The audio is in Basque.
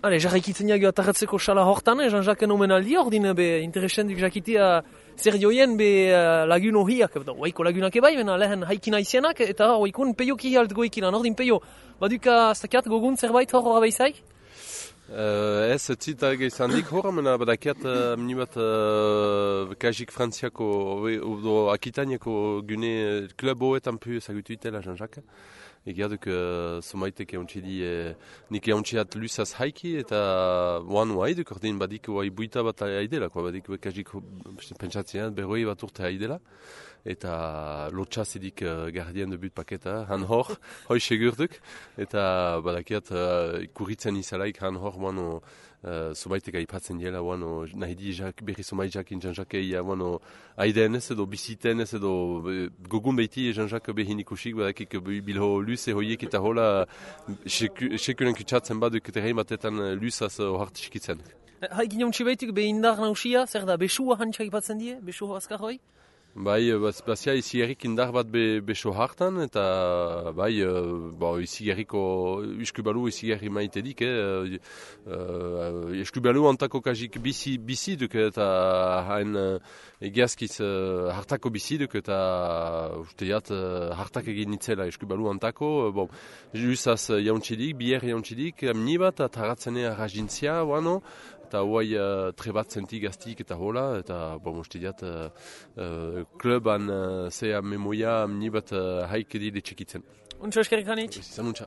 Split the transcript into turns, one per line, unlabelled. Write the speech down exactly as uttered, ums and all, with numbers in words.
Hale, jarraikitzen jago atarratzeko sala hortan, Jean-Jacques omenaldi hor din, be, interesendik jakitea zer joien be lagun horiak, oaiko lagunak ebai, bena lehen haikina izienak, eta oaikun peioki halt goikinan, hor din peio, baduka stakiat gogun zerbait hor abeizaik?
Uh, ez, zita geizandik hor, mena badakiat uh, minibat uh, kajik frantziako, odo akitaniako gune klub hoetan pu ezagutu itela Jean-Jacques. Egia duk uh, somaitek eontxidi e, nik eontxiat lusaz haiki eta oan oa haiduk ordin badik oa buita bat haidela, badik kajik pentsatzen berroi bat urte haidela. Eta lotxaz edik uh, gardien de but paketa, han hor, hoi segurduk, eta badakiat uh, kurritzen izalaik han hor, wano, uh, somaitek aipatzen dela, wano, nahi di jak, berri somaitek Jean-Jacques eia, wano, aiden ez edo, biziten ez edo, gogun behiti Jean-Jacques behin ikusik, badakik bilho luze hoiek eta hola, sekulen kutsatzen baduk terrein batetan luzaz ohartiskitzen.
Haik inontxe behituk be indar nausia, zer da, besua hantxak ipatzen die, besua azkar hoi?
Bai, bazia izi errik indar bat be, beso hartan, eta bai, bo, izi erriko uskubalu izi erri maitedik, eh? Uh, uskubalu antako kajik bizi, bizi duk, eta hain uh, egiazkiz uh, hartako bizi duk, eta usteiat uh, hartak egin nitzela uskubalu antako, uh, bon, jusaz jauntxidik, bier jauntxidik, amni bat, eta harratzenea rajintzia, wano, eta hoai uh, trebatzen gaztik eta hola, eta bon, usteiat uh, uh, kluban uh, zea memoia amni bat uh, haik edile txekitzen.
Untsa eskerrik hanitz?
Zan untsa.